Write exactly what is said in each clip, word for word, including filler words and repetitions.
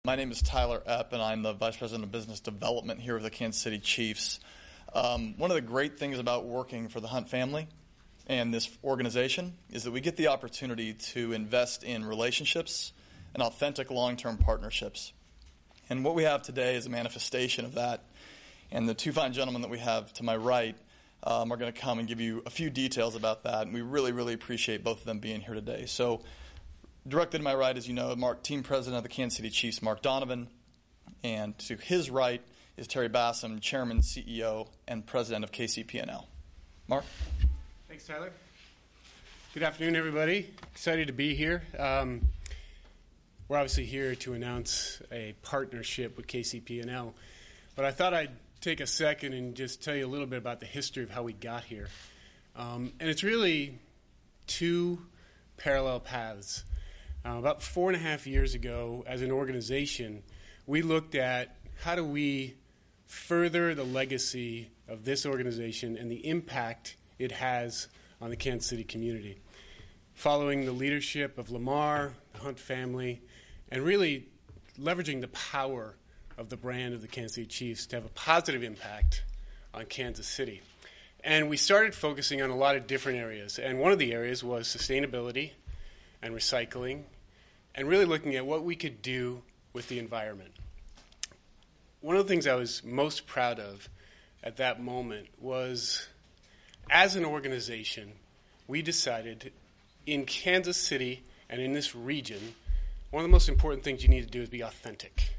My name is Tyler Epp, and I'm the Vice President of Business Development here with the Kansas City Chiefs. Um, one of the great things about working for the Hunt family and this organization is that we get the opportunity to invest in relationships and authentic long-term partnerships. And what we have today is a manifestation of that. And the two fine gentlemen that we have to my right um, are going to come and give you a few details about that. And we really, really appreciate both of them being here today. So directly to my right, as you know, Mark, team president of the Kansas City Chiefs, Mark Donovan. And to his right is Terry Bassam, chairman, C E O, and president of K C P N L. Mark? Thanks, Tyler. Good afternoon, everybody. Excited to be here. Um, we're obviously here to announce a partnership with K C P N L. But I thought I'd take a second and just tell you a little bit about the history of how we got here. Um, and it's really two parallel paths. Uh, about four and a half years ago, as an organization, we looked at how do we further the legacy of this organization and the impact it has on the Kansas City community. Following the leadership of Lamar, the Hunt family, and really leveraging the power of the brand of the Kansas City Chiefs to have a positive impact on Kansas City. And we started focusing on a lot of different areas. And one of the areas was sustainability and recycling, and really looking at what we could do with the environment. One of the things I was most proud of at that moment was, as an organization, we decided in Kansas City and in this region, one of the most important things you need to do is be authentic.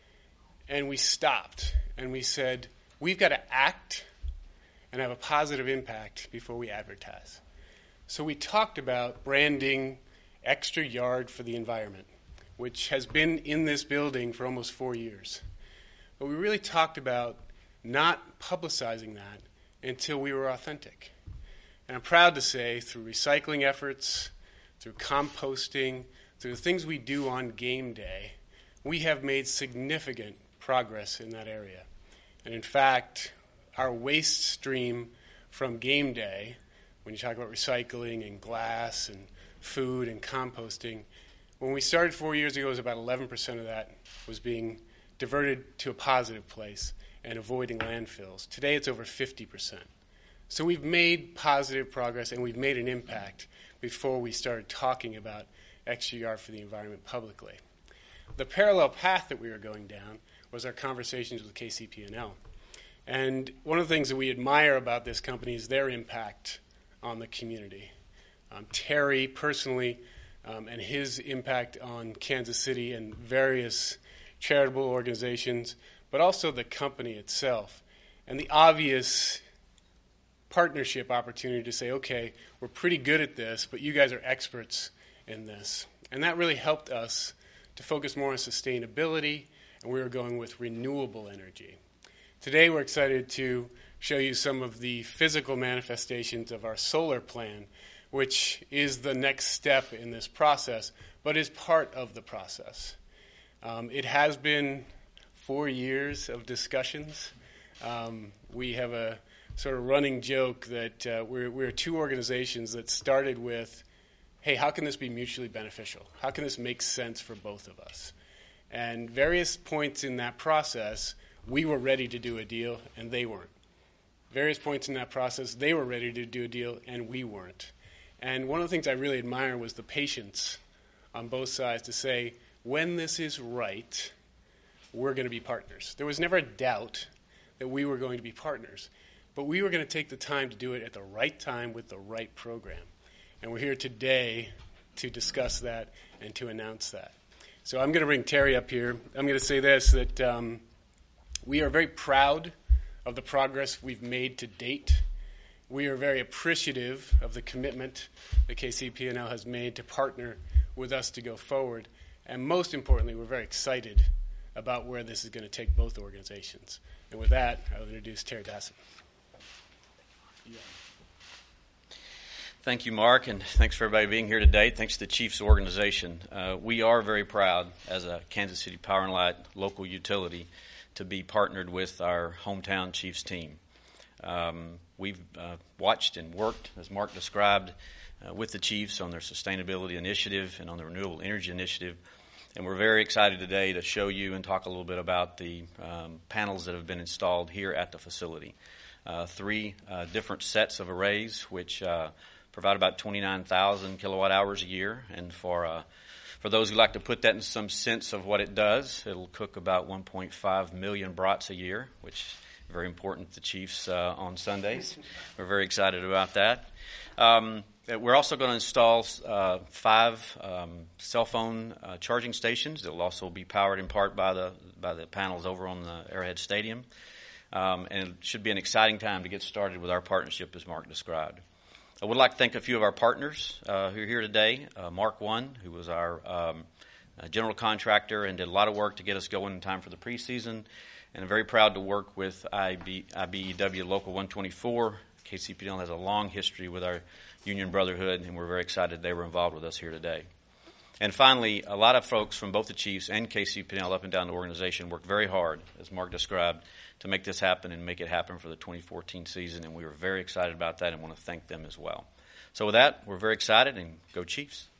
And we stopped and we said, we've got to act and have a positive impact before we advertise. So we talked about branding Extra Yard for the Environment, which has been in this building for almost four years. But we really talked about not publicizing that until we were authentic. And I'm proud to say, through recycling efforts, through composting, through the things we do on game day, we have made significant progress in that area. And in fact, our waste stream from game day, when you talk about recycling and glass and food and composting, when we started four years ago, it was about eleven percent of that was being diverted to a positive place and avoiding landfills. Today, it's over fifty percent. So we've made positive progress and we've made an impact before we started talking about Extra Yard for the Environment publicly. The parallel path that we were going down was our conversations with K C P N L. And one of the things that we admire about this company is their impact on the community. Um, Terry personally um, and his impact on Kansas City and various charitable organizations, but also the company itself. And the obvious partnership opportunity to say, okay, we're pretty good at this, but you guys are experts in this. And that really helped us to focus more on sustainability, and we were going with renewable energy. Today we're excited to show you some of the physical manifestations of our solar plan, which is the next step in this process, but is part of the process. Um, it has been four years of discussions. Um, we have a sort of running joke that uh, we're, we're two organizations that started with, hey, how can this be mutually beneficial? How can this make sense for both of us? And various points in that process, we were ready to do a deal, and they weren't. Various points in that process, they were ready to do a deal, and we weren't. And one of the things I really admire was the patience on both sides to say, when this is right, we're going to be partners. There was never a doubt that we were going to be partners, but we were going to take the time to do it at the right time with the right program. And we're here today to discuss that and to announce that. So I'm going to bring Terry up here. I'm going to say this, that um, we are very proud of the progress we've made to date. We are very appreciative of the commitment that K C P N L has made to partner with us to go forward. And most importantly, we're very excited about where this is going to take both organizations. And with that, I'll introduce Terry Bassam. Yeah. Thank you, Mark, and thanks for everybody being here today. Thanks to the Chiefs organization. Uh, we are very proud as a Kansas City Power and Light local utility to be partnered with our hometown Chiefs team. Um, we've uh, watched and worked, as Mark described, uh, with the Chiefs on their sustainability initiative and on the renewable energy initiative. And we're very excited today to show you and talk a little bit about the um, panels that have been installed here at the facility. Uh, three uh, different sets of arrays, which uh, provide about twenty-nine thousand kilowatt hours a year. And for uh, for those who like to put that in some sense of what it does, it'll cook about one point five million brats a year, which is very important to the Chiefs uh, on Sundays. We're very excited about that. Um, we're also going to install uh, five um, cell phone uh, charging stations that will also be powered in part by the by the panels over on the Arrowhead Stadium. Um, and it should be an exciting time to get started with our partnership, as Mark described. I would like to thank a few of our partners uh, who are here today. Uh, Mark One, who was our um, uh, general contractor and did a lot of work to get us going in time for the preseason. And I'm very proud to work with I B E W Local one twenty-four. K C P N L has a long history with our Union Brotherhood, and we're very excited they were involved with us here today. And finally, a lot of folks from both the Chiefs and K C P N L up and down the organization worked very hard, as Mark described, to make this happen and make it happen for the twenty fourteen season, and we were very excited about that and want to thank them as well. So with that, we're very excited, and go Chiefs.